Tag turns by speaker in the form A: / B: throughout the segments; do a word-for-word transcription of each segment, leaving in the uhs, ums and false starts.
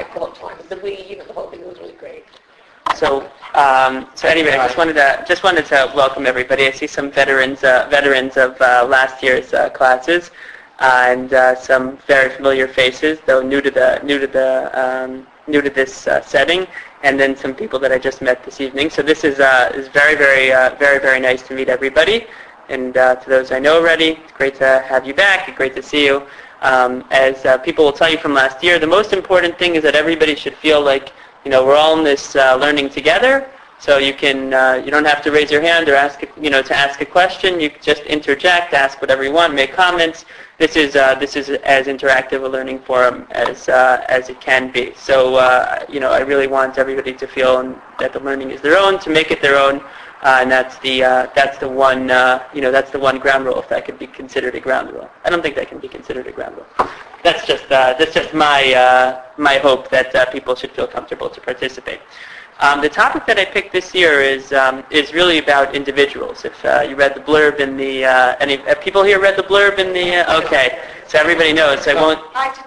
A: right the whole time. The we, you know, the whole thing was really great.
B: So, um, so anyway, I just wanted to just wanted to welcome everybody. I see some veterans uh, veterans of uh, last year's uh, classes, uh, and uh, some very familiar faces, though new to the new to the um, new to this uh, setting, and then some people that I just met this evening. So this is uh, is very very uh, very very nice to meet everybody, and uh, to those I know already, it's great to have you back. Great to see you. Um, as uh, people will tell you from last year, the most important thing is that everybody should feel like, you know, we're all in this uh, learning together. So you can, uh, you don't have to raise your hand or ask, you know, to ask a question. You can just interject, ask whatever you want, make comments. This is uh, this is as interactive a learning forum as uh, as it can be. So uh, you know, I really want everybody to feel that the learning is their own, to make it their own, uh, and that's the uh, that's the one uh, you know that's the one ground rule, if that could be considered a ground rule. I don't think that can be considered a ground rule. That's just uh, that's just my uh, my hope that uh, people should feel comfortable to participate. Um, the topic that I picked this year is um, is really about individuals. If uh, you read the blurb in the uh, any have people here read the blurb in the uh, okay, so everybody knows. So I won't.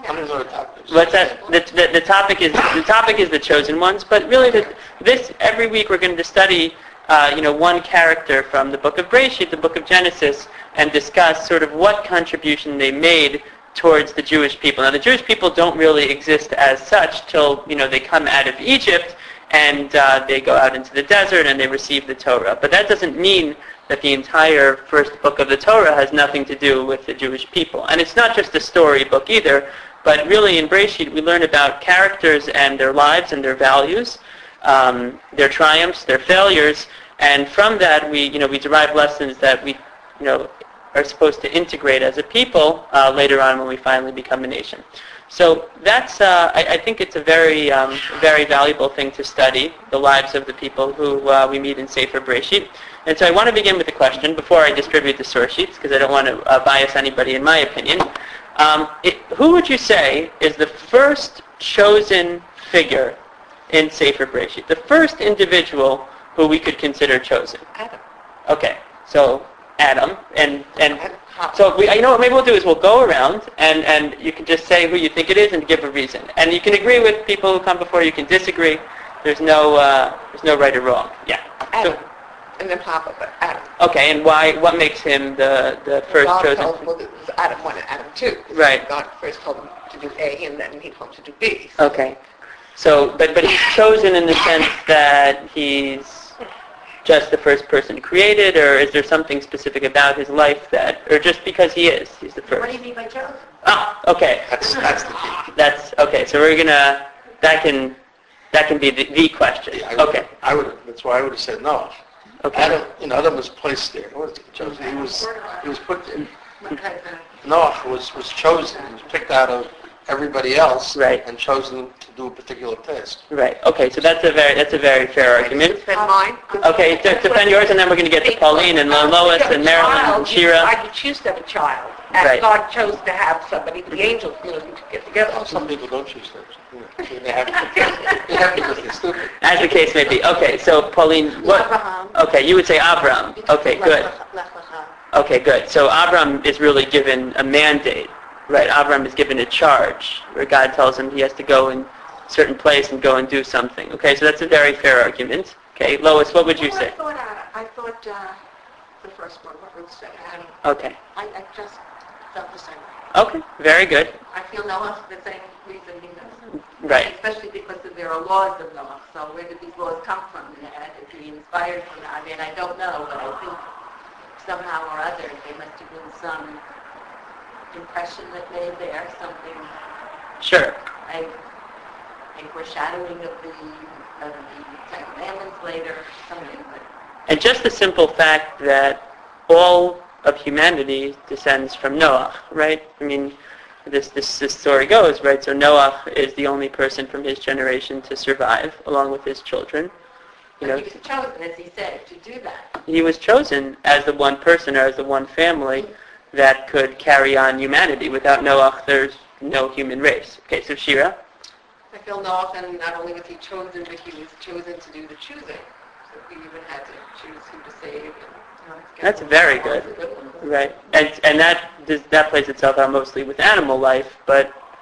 B: What's that? The, the, the topic is the topic is the chosen ones, but really the, this every week we're going to study uh, you know one character from the book of Bereshit, the book of Genesis, and discuss sort of what contribution they made towards the Jewish people. Now, the Jewish people don't really exist as such till, you know, they come out of Egypt and uh, they go out into the desert and they receive the Torah. But that doesn't mean that the entire first book of the Torah has nothing to do with the Jewish people. And it's not just a story book either, but really in Bereshit we learn about characters and their lives and their values, um, their triumphs, their failures, and from that we, you know, we derive lessons that we, you know, are supposed to integrate as a people uh, later on when we finally become a nation. So that's, uh, I, I think it's a very, um, very valuable thing to study, the lives of the people who uh, we meet in Sefer Bereshit. And so I want to begin with a question before I distribute the source sheets, because I don't want to uh, bias anybody in my opinion. Um, it, who would you say is the first chosen figure in Sefer Bereshit? The first individual who we could consider chosen?
A: Adam.
B: Okay, so Adam, and and so we, you know what maybe we'll do is we'll go around and, and you can just say who you think it is and give a reason. And you can agree with people who come before you, can disagree. There's no uh, there's no right or wrong. Yeah.
A: Adam.
B: So,
A: and then Papa, but Adam.
B: okay, and why? What makes him the the first
A: God
B: chosen?
A: told, well, it was Adam one and Adam two.
B: Right.
A: God first told him to do A, and then he told him to do B.
B: So. Okay. So, but but he's chosen in the sense that he's just the first person created, or is there something specific about his life that, or just because he is, he's the first?
A: What do you mean by chosen?
B: Ah, okay.
C: That's that's the key.
B: That's okay. So we're gonna that can that can be the, the question.
C: Yeah, I would,
B: Okay.
C: I would. That's why I would have said no.
B: Okay.
C: Adam, you know, Adam was placed there. He was chosen. He was he was put there. Noah was was chosen. He was picked out of everybody else,
B: Right.
C: and chosen to do a particular task.
B: Right. Okay. So that's a very that's a very fair argument.
A: Defend mine.
B: Okay. To defend yours, and then we're going to get to Pauline and Lois and Marilyn and Shira.
A: I could choose to have a child, and
B: Right.
A: God chose to have somebody. The angels, you know, to get together.
C: Well, some people don't choose that. You know, they have they have because they're stupid.
B: As the case may be. Okay. So Pauline, what?
A: Abraham.
B: Okay. You would say Abraham. Okay. Good.
A: Lech-lecha.
B: Okay. Good. So Abraham is really given a mandate. Right, Abraham is given a charge where God tells him he has to go in a certain place and go and do something. Okay, so that's a very fair argument. Okay, Lois, what would you
A: Well,
B: say?
A: I thought, uh, I thought uh, the first one, what Ruth said, Adam.
B: Okay,
A: I, I just felt the same way.
B: okay, very good.
A: I feel Noah the same reason he does.
B: Right,
A: Especially because there are laws of Noah. So where did these laws come from? And is he inspired from that? I mean, I don't know, but I think somehow or other there must have been some impression that made there, something
B: sure.
A: like a foreshadowing of the of the Ten Commandments later, something. But
B: And just the simple fact that all of humanity descends from Noah, right? I mean, this, this, this story goes, right? So Noah is the only person from his generation to survive, along with his children. You
A: but
B: know,
A: he was chosen, as he said, to do that.
B: he was chosen as the one person or as the one family that could carry on humanity. Without Noah, there's no human race. Okay, so Shira?
A: I feel Noah, and not only was he chosen, but he was chosen to do the choosing. So he even had to choose who to save. And, you know,
B: That's very good. Right. And and that does, that plays itself out mostly with animal life, but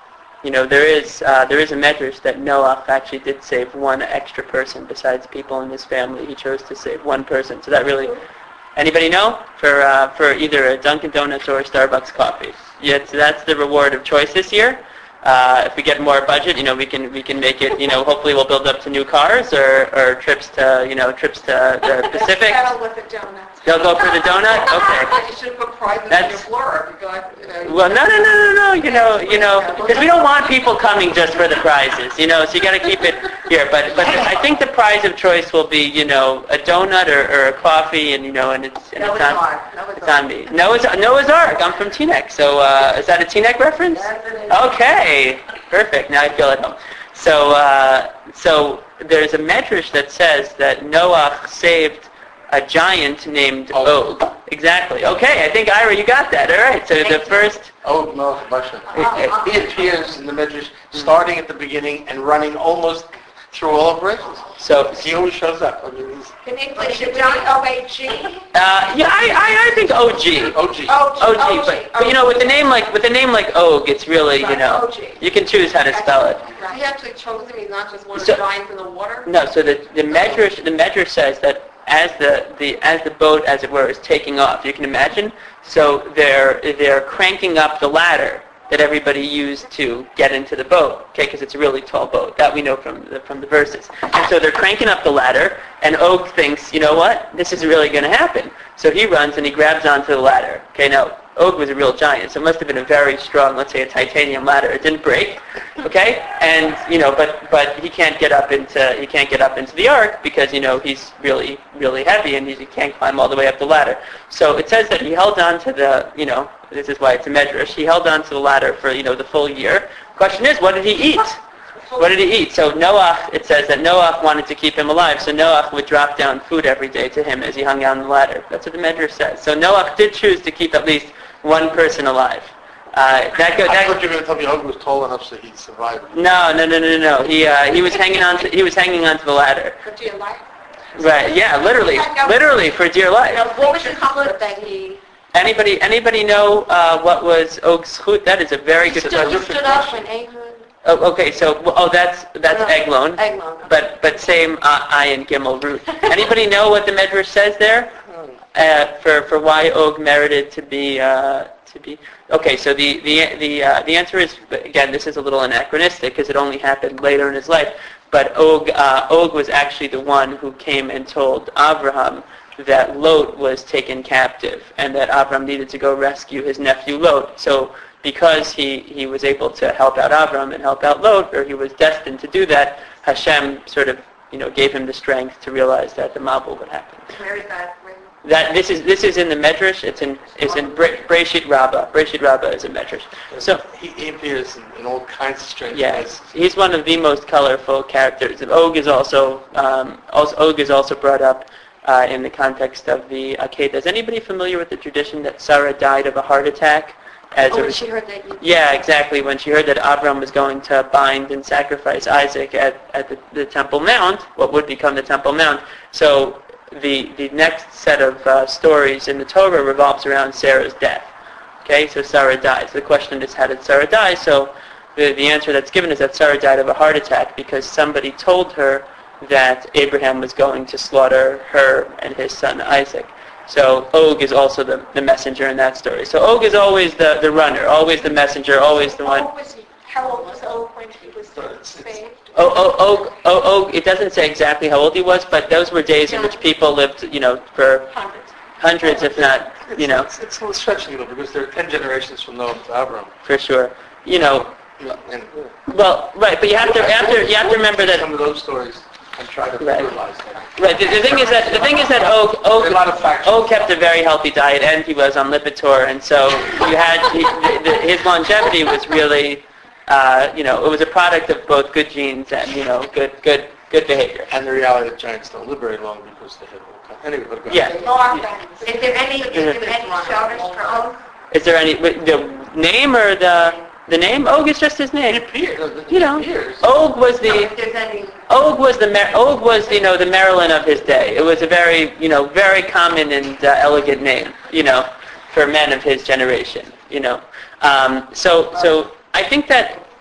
B: you know, there is uh, there is a medrash that Noah actually did save one extra person besides people in his family. He chose to save one person. So that really, anybody know? For uh, for either a Dunkin' Donuts or a Starbucks coffee. Yeah, so that's the reward of choice this year. Uh, if we get more budget, you know, we can we can make it. You know, hopefully we'll build up to new cars or, or trips to you know trips to the Pacific.
D: Settle with the donuts.
B: They'll go for the donut. Okay.
D: You should put prizes in
B: That's-
D: your blurb. You got, you know,
B: Well, no, no, no, no, no. You know, you know, because we don't want people coming just for the prizes. You know, so you got to keep it here. But but I think the prize of choice will be you know a donut or, or a coffee, and you know, and it's and
A: Noah's
B: it's on
A: Ark. Noah's
B: it's on me. Noah's Noah's Ark. I'm from Teaneck, so uh, is that a Teaneck reference?
A: Yes, it is.
B: Okay, perfect. Now I feel at home. So uh, so there's a medrash that says that Noah saved a giant named Og. Exactly. Okay, I think Ira, you got that. All right. So the first.
C: Oh, no, Basha. He appears in the Midrash starting at the beginning and running almost through all of Rachel.
B: So
C: He always shows up. I mean, he's
D: Can they put it down O A G?
B: uh, yeah, I, I I think O G.
C: O G.
D: O G.
B: O G, but, but you know, with the name like with a name like Og, it's really you know
D: O G.
B: you can choose how to spell it.
D: He actually chose him. He's not just one of
B: So-
D: the giants in the water.
B: No, so the the medrash the medrash says that as the, the as the boat, as it were, is taking off, you can imagine. So they're they're cranking up the ladder that everybody used to get into the boat, okay? Because it's a really tall boat. That we know from the from the verses. And so they're cranking up the ladder, and Og thinks, you know what? This is really going to happen. So he runs and he grabs onto the ladder. Okay, now Og was a real giant, so it must have been a very strong, let's say a titanium ladder. It didn't break, okay? And you know, but but he can't get up into he can't get up into the ark because you know he's really really heavy and he he can't climb all the way up the ladder. So it says that he held on to the you know this is why it's a medrash. He held on to the ladder for you know the full year. Question is, what did he eat? What did he eat? So Noah, it says that Noah wanted to keep him alive, so Noah would drop down food every day to him as he hung on the ladder. That's what the Medrash says. So Noah did choose to keep at least one person alive. Uh, that go,
C: I
B: that,
C: thought you were going to tell me Og was tall enough so he'd survive.
B: no, no, no, no, no. He uh, he was hanging on to he was hanging onto the ladder.
D: But do you like?
B: Right? Yeah, literally, literally for dear life.
D: Now, what was the color that he?
B: Anybody anybody know uh, what was Og's chut? That is a very good
D: Stood,
B: question.
D: he stood up when Ehud.
B: Oh, okay, so oh, that's that's
D: No,
B: Eglon.
D: Eglon.
B: But but same uh, I and Gimel root. Anybody know what the Medrash says there uh, for for why Og merited to be uh, to be? Okay, so the the the uh, the answer is, again, this is a little anachronistic because it only happened later in his life. But Og uh, Og was actually the one who came and told Abraham that Lot was taken captive and that Abraham needed to go rescue his nephew Lot. So because he, he was able to help out Abraham and help out Lot, or he was destined to do that, Hashem sort of, you know, gave him the strength to realize that the Mabul would happen.
D: Where is that? Where-
B: That this is this is in the Medrash. It's in it's in Bre- Breshit Rabbah. Breshit Rabbah is a Medrash. So
C: He, he appears in, in all kinds of strange
B: yeah,
C: places.
B: he's one of the most colorful characters. And Og is also um, also Og is also brought up uh, in the context of the Akedah. Is anybody familiar with the tradition that Sarah died of a heart attack? As
D: Oh,
B: a
D: when
B: res-
D: she heard that you...
B: Yeah, exactly. When she heard that Avram was going to bind and sacrifice Isaac at, at the, the Temple Mount, what would become the Temple Mount. So the the next set of uh, stories in the Torah revolves around Sarah's death. Okay, so Sarah dies. The question is, how did Sarah die? So the, the answer that's given is that Sarah died of a heart attack because somebody told her that Abraham was going to slaughter her and his son Isaac. So Og is also the, the messenger in that story. So Og is always the, the runner, always the messenger, always the one.
D: How old was he? How old was Og when he was
C: It's- it's-
D: saved?
B: Oh, oh, Og, oh, Og, it doesn't say exactly how old he was, but those were days in which people lived, you know, for
D: Hundreds.
B: hundreds, if not, you know,
C: It's, it's a little stretching, though, because there are ten generations from Noah to Abraham.
B: for sure. You know,
C: And
B: well, right, but you have to, you have to, you have to remember that.
C: some of those stories and try to
B: Right.
C: realize that.
B: Right. The, the thing is that the thing is that Og,
C: There are a lot
B: Og,
C: of factions.
B: Og kept a very healthy diet, and he was on Lipitor, and so you had he, the, the, his longevity was really, uh, you know, it was a product of both good genes and you know good good good behavior.
C: And the reality that giants don't live very long because they have all kinds. Anyway, but go ahead.
B: Yeah.
D: Is there any, is there any shortage for Og?
B: Is there any the name or the the name? Og is just his
C: He
B: name.
C: appears.
B: You know,
C: He appears.
B: Og was the
D: If there's any...
B: Og was the Mar- Og was you know the Marilyn of his day. It was a very you know very common and uh, elegant name, you know, for men of his generation. You know, um, so so I think that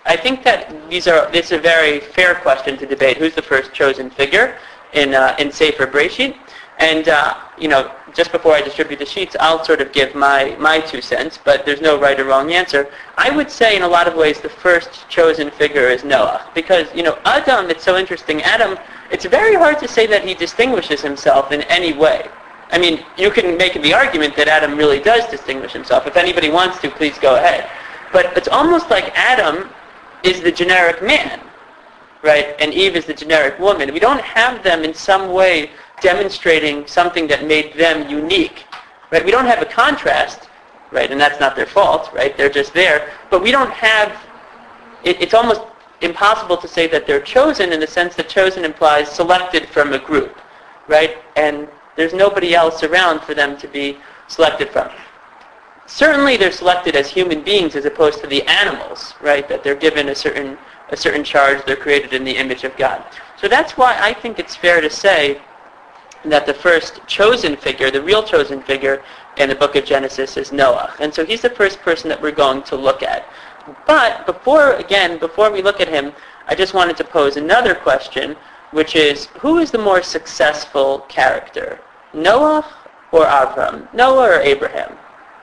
B: I think that these are this is a very fair question to debate. Who's the first chosen figure in uh, in Sefer Bereshit? And uh, you know, just before I distribute the sheets, I'll sort of give my my two cents. But there's no right or wrong answer. I would say, in a lot of ways, the first chosen figure is Noah, because you know, Adam. It's so interesting. Adam. It's very hard to say that he distinguishes himself in any way. I mean, you can make the argument that Adam really does distinguish himself. If anybody wants to, please go ahead. But it's almost like Adam is the generic man, right? And Eve is the generic woman. We don't have them in some way demonstrating something that made them unique, right? We don't have a contrast, right? And that's not their fault, right? They're just there. But we don't have, it, it's almost impossible to say that they're chosen in the sense that chosen implies selected from a group, right? And there's nobody else around for them to be selected from. Certainly they're selected as human beings as opposed to the animals, right? That they're given a certain a certain charge, they're created in the image of God. So that's why I think it's fair to say that the first chosen figure, the real chosen figure in the book of Genesis is Noah. And so he's the first person that we're going to look at. But before, again, before we look at him, I just wanted to pose another question, which is, who is the more successful character? Noah or Abraham? Noah or Abraham?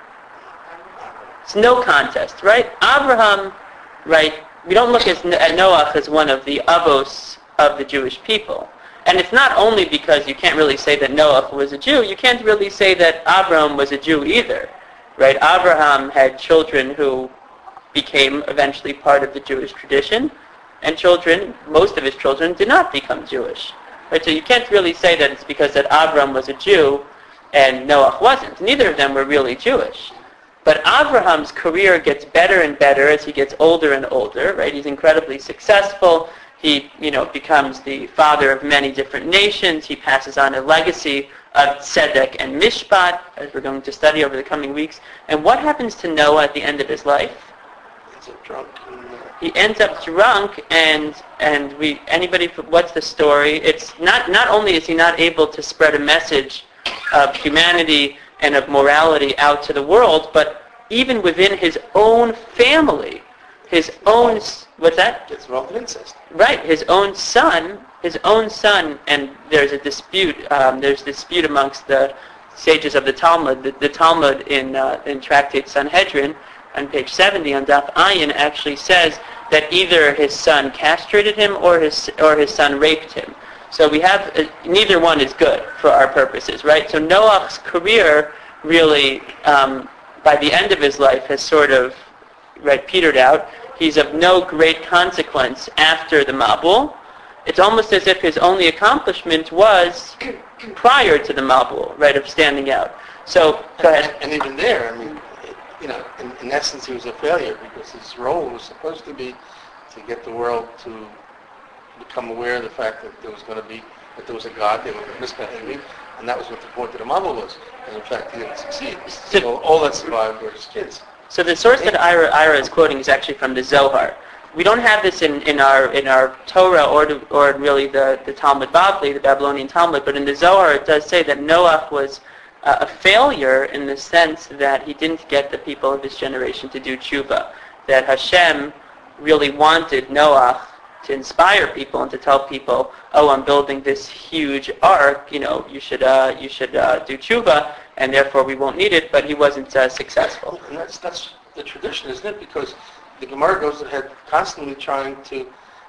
B: It's no contest, right? Abraham, right, we don't look at Noah as one of the avos of the Jewish people. And it's not only because you can't really say that Noah was a Jew, you can't really say that Abraham was a Jew either, right? Abraham had children who became eventually part of the Jewish tradition, and children, most of his children, did not become Jewish. Right? So you can't really say that it's because that Abraham was a Jew and Noah wasn't. Neither of them were really Jewish. But Abraham's career gets better and better as he gets older and older, right? He's incredibly successful. He, you know, becomes the father of many different nations. He passes on a legacy of tzedek and mishpat, as we're going to study over the coming weeks. And what happens to Noah at the end of his life?
C: He's a drunk.
B: He ends up drunk, and and we anybody. What's the story? It's not not only is he not able to spread a message of humanity and of morality out to the world, but even within his own family, his own, what's that?
C: Gets involved in incest.
B: Right, his own son, his own son, and there's a dispute, um, there's dispute amongst the sages of the Talmud. The, the Talmud in, uh, in Tractate Sanhedrin, on page seventy on Daf Ayin, actually says that either his son castrated him or his, or his son raped him. So we have, uh, neither one is good for our purposes, right? So Noah's career really, um, by the end of his life, has sort of, right, petered out. He's of no great consequence after the Mabul. It's almost as if his only accomplishment was prior to the Mabul, right, of standing out. So, go ahead.
C: And, and even there, I mean, you know, in, in essence, he was a failure because his role was supposed to be to get the world to become aware of the fact that there was going to be, that there was a God, they were misbehaving, and that was what the point of the Mabul was. And in fact, he didn't succeed. So all that survived were his kids.
B: So the source that Ira, Ira is quoting is actually from the Zohar. We don't have this in, in our in our Torah or to, or really the, the Talmud Bavli, the Babylonian Talmud, but in the Zohar it does say that Noah was uh, a failure in the sense that he didn't get the people of his generation to do tshuva. That Hashem really wanted Noah to inspire people and to tell people, oh, I'm building this huge ark, you know, you should uh, you should uh, do tshuva, and therefore we won't need it, but he wasn't uh, successful.
C: And that's that's the tradition, isn't it? Because the Gemara goes ahead constantly trying to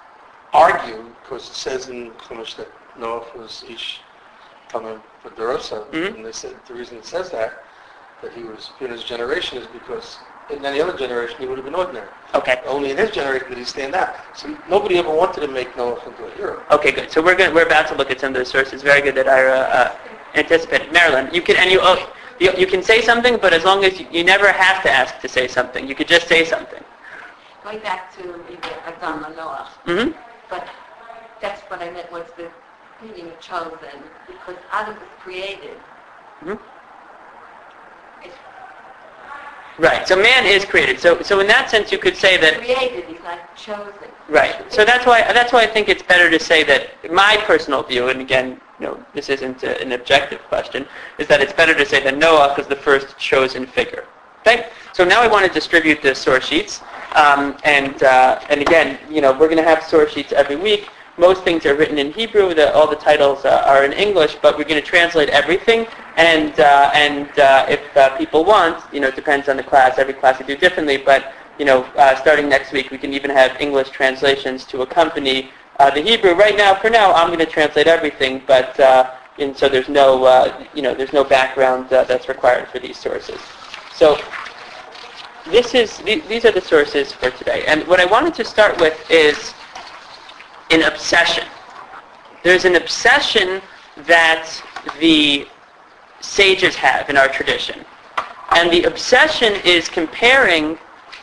C: argue, because it says in Chumash that Noah was Ish Tamim Darosa,
B: Mm-hmm.
C: and they said the reason it says that, that he was in his generation is because in any other generation he would have been ordinary.
B: Okay.
C: Only in his generation did he stand out. So nobody ever wanted to make Noah into a hero.
B: Okay, good. So we're going we're about to look at some of those sources. Very good that Ira uh, anticipated. Marilyn, you can and you, oh, you you can say something, but as long as you, you never have to ask to say something, you could just say something.
A: Going back to Adam and Noah,
B: Mm-hmm.
A: but that's what I meant was the meaning of chosen, because Adam was created.
B: Mm-hmm. Right. So man is created. So so in that sense, you could say that.
A: Created, he's not chosen.
B: Right. So that's why that's why I think it's better to say that my personal view, and again, you know, this isn't a, an objective question, is that it's better to say that Noah was the first chosen figure. Okay. So now I want to distribute the source sheets. Um, and uh, and again, you know, we're going to have source sheets every week. Most things are written in Hebrew. The, all the titles uh, are in English, but we're going to translate everything. And uh, and uh, if uh, people want, you know, it depends on the class. Every class we do differently, but you know, uh, starting next week, we can even have English translations to accompany uh, the Hebrew. Right now, for now, I'm going to translate everything, but uh, and so there's no, uh, you know, there's no background uh, that's required for these sources. So this is these are the sources for today. And what I wanted to start with is an obsession. There's an obsession that the sages have in our tradition. And the obsession is comparing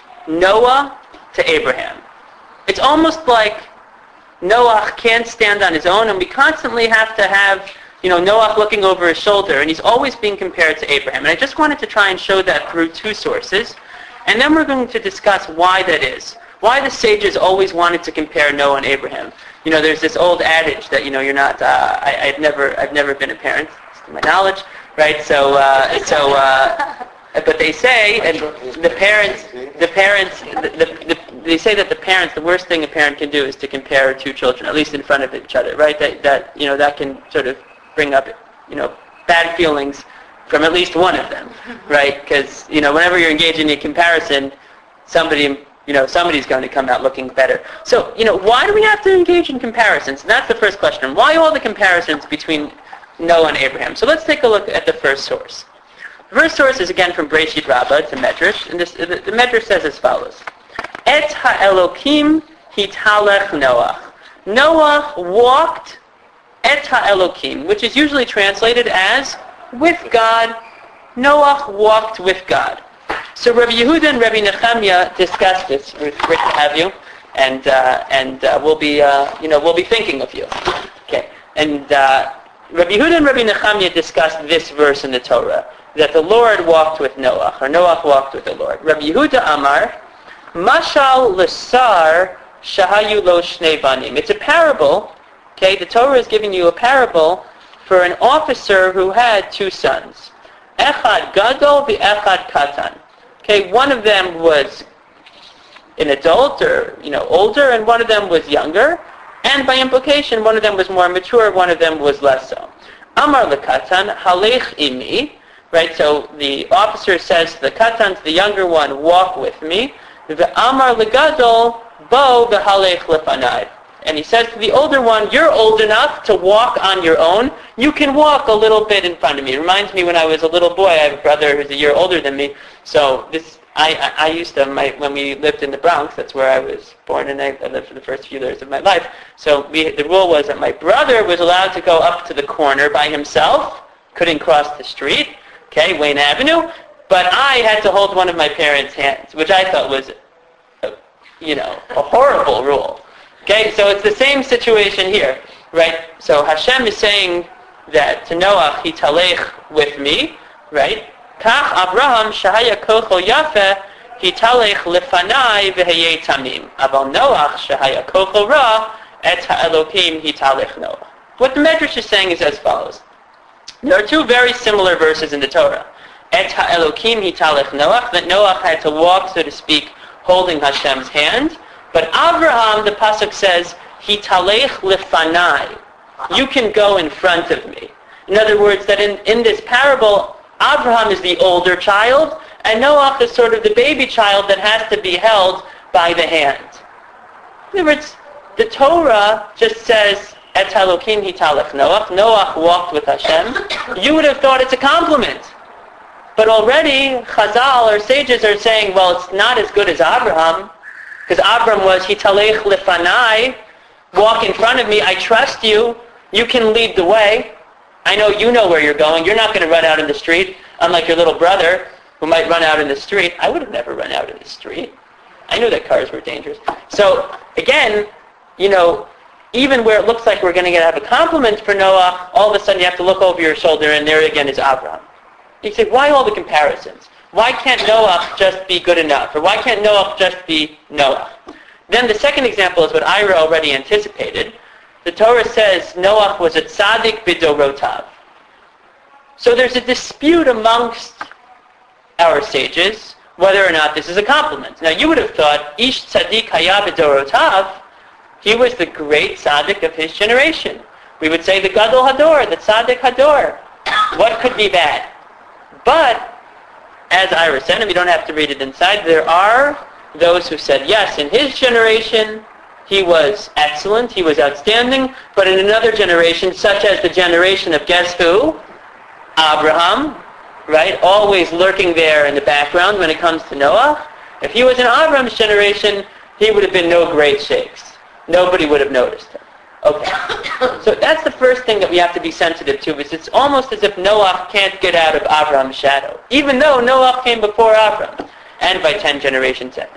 B: Noah to Abraham. It's almost like Noah can't stand on his own, and we constantly have to have, you know, Noah looking over his shoulder, and he's always being compared to Abraham. And I just wanted to try and show that through two sources. And then we're going to discuss why that is. Why the sages always wanted to compare Noah and Abraham. You know, there's this old adage that, you know, you're not, uh, I, I've never, I've never been a parent, to my knowledge, right? So, uh, so, uh, but they say, and the parents, the parents, the, the, the, they say that the parents, the worst thing a parent can do is to compare two children, at least in front of each other, right? That, that, you know, that can sort of bring up, you know, bad feelings from at least one of them, right? Because, you know, whenever you're engaged in a comparison, somebody, you know, somebody's going to come out looking better. So, you know, why do we have to engage in comparisons? And that's the first question. Why all the comparisons between Noah and Abraham? So let's take a look at the first source. The first source is again from Breshit Rabbah. It's a Medrash, and this, the, the Medrash says as follows: Et ha'elokim hitalech Noah. Noah walked et ha'elokim, which is usually translated as with God. Noah walked with God. So Rabbi Yehuda and Rabbi Nechemiah discussed this. It's great to have you, and uh, and uh, we'll be uh, you know we'll be thinking of you. Okay, and uh, Rabbi Yehuda and Rabbi Nechemiah discussed this verse in the Torah, that the Lord walked with Noah, or Noah walked with the Lord. Rabbi Yehuda Amar, Mashal Lesar Shahayu Lo Shnei Banim. It's a parable. Okay, the Torah is giving you a parable for an officer who had two sons. Echad Gadol v'Echad Katan. Okay, one of them was an adult, or you know, older, and one of them was younger. And by implication, one of them was more mature, one of them was less so. Amar lekatan halech imi. Right, so the officer says to the katan, to the younger one, walk with me. Ve'amar legadol bo v'halech lefanai. And he says to the older one, you're old enough to walk on your own. You can walk a little bit in front of me. It reminds me when I was a little boy, I have a brother who's a year older than me. So this, I, I, I used to, my, when we lived in the Bronx, that's where I was born, and I lived for the first few years of my life. So we, the rule was that my brother was allowed to go up to the corner by himself, couldn't cross the street, okay, Wayne Avenue, but I had to hold one of my parents' hands, which I thought was, a, you know, a horrible rule. Okay, so it's the same situation here, right? So Hashem is saying that to Noah, hitalech with me, right? Kach Abraham shahaya kocho yafe hitalech lefanai v'heyei tamim. Aval Noach shahaya kocho ra et ha'elokim hitalech Noah. What the Medrash is saying is as follows. There are two very similar verses in the Torah. Et ha'elokim hitalech Noach, that Noah had to walk, so to speak, holding Hashem's hand. But Abraham, the pasuk says, hitalech lefanai. You can go in front of me. In other words, that in, in this parable, Abraham is the older child, and Noah is sort of the baby child that has to be held by the hand. In other words, the Torah just says, Et Elokim hitalech Noah. Noah walked with Hashem. You would have thought it's a compliment. But already, Chazal, or sages, are saying, well, it's not as good as Abraham. Because Abraham was, hitalech lefanai, walk in front of me, I trust you, you can lead the way. I know you know where you're going, you're not going to run out in the street, unlike your little brother, who might run out in the street. I would have never run out in the street. I knew that cars were dangerous. So, again, you know, even where it looks like we're going to have a compliment for Noah, all of a sudden you have to look over your shoulder, and there again is Abraham. You say, why all the comparisons? Why can't Noah just be good enough? Or why can't Noah just be Noah? Then the second example is what Ira already anticipated. The Torah says Noah was a tzaddik b'dorotav. So there's a dispute amongst our sages whether or not this is a compliment. Now, you would have thought, Ish tzaddik haya b'dorotav, he was the great tzaddik of his generation. We would say the Gadol Hador, the tzaddik Hador. What could be bad? But, as Ira said, and we don't have to read it inside, there are those who said, yes, in his generation, he was excellent, he was outstanding, but in another generation, such as the generation of guess who? Abraham, right? Always lurking there in the background when it comes to Noah. If he was in Abraham's generation, he would have been no great shakes. Nobody would have noticed him. Okay. So that's the first thing that we have to be sensitive to, is it's almost as if Noah can't get out of Abraham's shadow, even though Noah came before Abraham, and by ten generations after.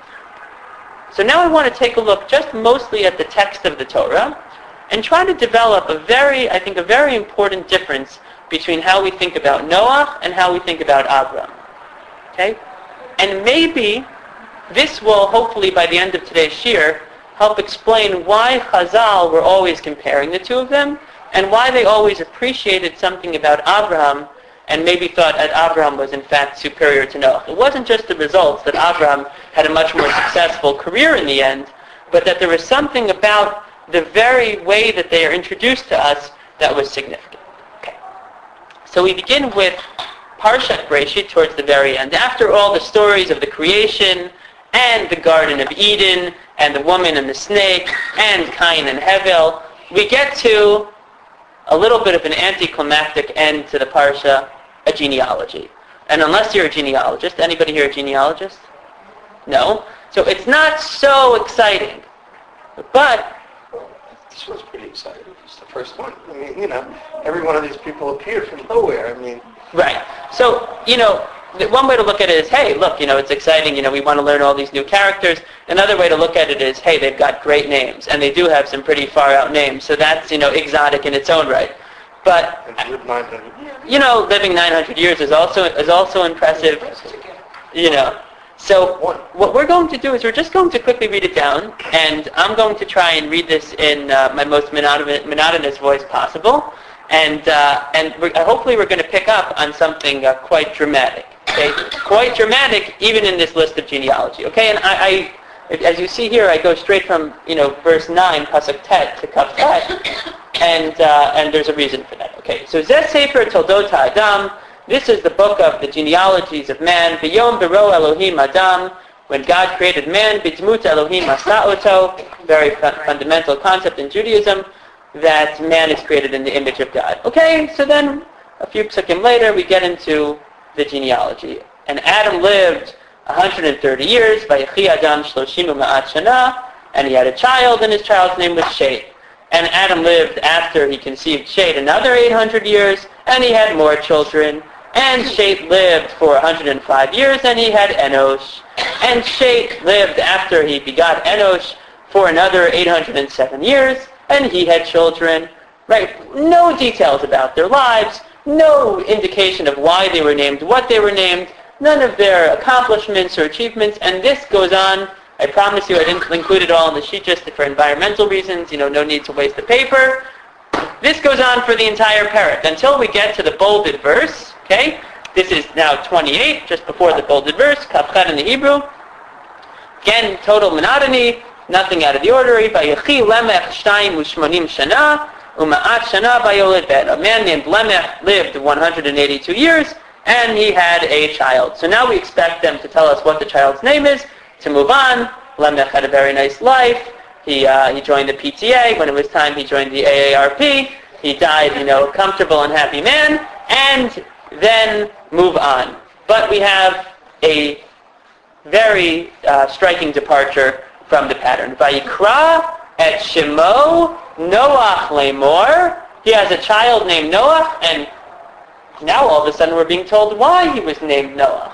B: So now I want to take a look just mostly at the text of the Torah and try to develop a very, I think, a very important difference between how we think about Noah and how we think about Abraham. Okay? And maybe this will, hopefully by the end of today's shir, help explain why Chazal were always comparing the two of them and why they always appreciated something about Abraham and maybe thought that Abraham was in fact superior to Noah. It wasn't just the results that Abraham had a much more successful career in the end, but that there was something about the very way that they are introduced to us that was significant. Okay. So we begin with Parshat Breshit towards the very end. After all the stories of the creation and the Garden of Eden and the woman and the snake and Cain and Hevel, we get to a little bit of an anticlimactic end to the Parsha, a genealogy. And unless you're a genealogist, anybody here a genealogist? No? So it's not so exciting. But
C: This was pretty exciting. It's the first one. I mean, you know, every one of these people appeared from nowhere. I mean,
B: right. So, you know, the one way to look at it is, hey, look, you know, it's exciting. You know, we want to learn all these new characters. Another way to look at it is, hey, they've got great names, and they do have some pretty far-out names. So that's, you know, exotic in its own right. But,
C: and lived nine hundred years.
B: you know, living nine hundred years is also is also impressive. You know. So what we're going to do is we're just going to quickly read it down, and I'm going to try and read this in uh, my most monotonous, monotonous voice possible, and uh, and we're, hopefully we're going to pick up on something uh, quite dramatic. Okay, quite dramatic even in this list of genealogy. Okay, and I, I, as you see here, I go straight from you know verse nine pasuk tet to kaf tet, and uh, and there's a reason for that. Okay, so Zeh Sefer Toldot Adam. This is the book of the genealogies of man. B'yom bero Elohim Adam, when God created man, b'dmut Elohim asa'oto, very fu- fundamental concept in Judaism, that man is created in the image of God. Okay, so then a few psukim later, we get into the genealogy. And Adam lived one hundred thirty years, vayechi Adam shloshim u'ma'at shana, and he had a child, and his child's name was Shet. And Adam lived after he conceived Shet another eight hundred years, and he had more children. And Shet lived for one hundred five years, and he had Enosh. And Shet lived after he begot Enosh for another eight hundred seven years, and he had children. Right? No details about their lives, no indication of why they were named, what they were named, none of their accomplishments or achievements, and this goes on. I promise you I didn't include it all in the sheet just for environmental reasons, you know, no need to waste the paper. This goes on for the entire parak until we get to the bolded verse. Okay, this is now twenty-eight, just before the bolded verse, Kafchat in the Hebrew. Again, total monotony, nothing out of the ordinary. Vayechi Lemech shtayim u'shmonim shana, u'ma'at shana vayoled bet. A man named Lemech lived one hundred eighty-two years, and he had a child. So now we expect them to tell us what the child's name is. To move on, Lemech had a very nice life. He uh, he joined the P T A. When it was time, he joined the A A R P. He died, you know, comfortable and happy man. And then move on. But we have a very uh, striking departure from the pattern. Vayikra et Shemo Noach Lemor. He has a child named Noah, and now all of a sudden we're being told why he was named Noah.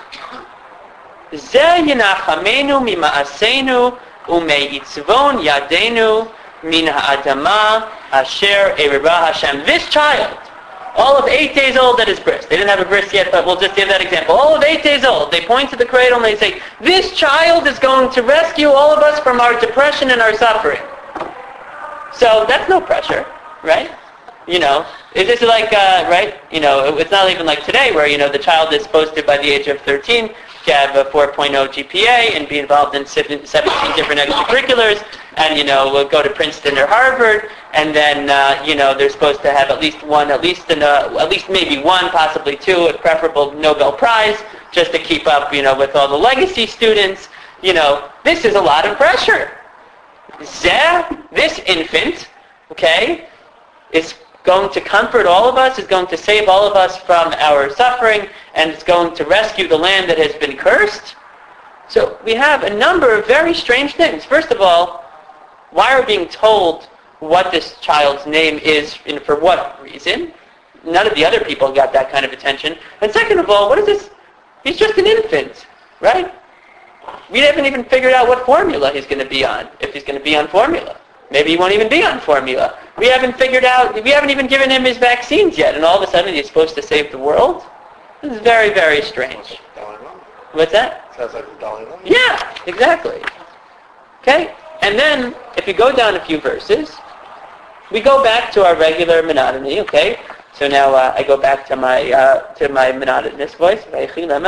B: Zeh yinachamenu mima'asenu u'meitzvon yadenu min ha'adama asher eribah Hashem. This child, all of eight days old at his bris. They didn't have a bris yet, but we'll just give that example. All of eight days old. They point to the cradle and they say, this child is going to rescue all of us from our depression and our suffering. So that's no pressure, right? You know, it's just like, uh, right? You know, it's not even like today where, you know, the child is supposed to, by the age of thirteen, have a four point oh G P A and be involved in seventeen different extracurriculars, and you know will go to Princeton or Harvard, and then uh, you know they're supposed to have at least one, at least in a, at least maybe one, possibly two, a preferable Nobel Prize, just to keep up, you know, with all the legacy students. You know, this is a lot of pressure. Zeh, this infant, okay, is going to comfort all of us, is going to save all of us from our suffering, and it's going to rescue the land that has been cursed. So we have a number of very strange things. First of all, why are we being told what this child's name is and for what reason? None of the other people got that kind of attention. And second of all, what is this? He's just an infant, right? We haven't even figured out what formula he's going to be on, if he's going to be on formula. Maybe he won't even be on formula. We haven't figured out, we haven't even given him his vaccines yet, and all of a sudden he's supposed to save the world? This is very, very strange. What's that?
C: Sounds like the Dalai Lama.
B: Yeah, exactly. Okay? And then, if you go down a few verses, we go back to our regular monotony, okay? So now uh, I go back to my uh, to my monotonous voice. So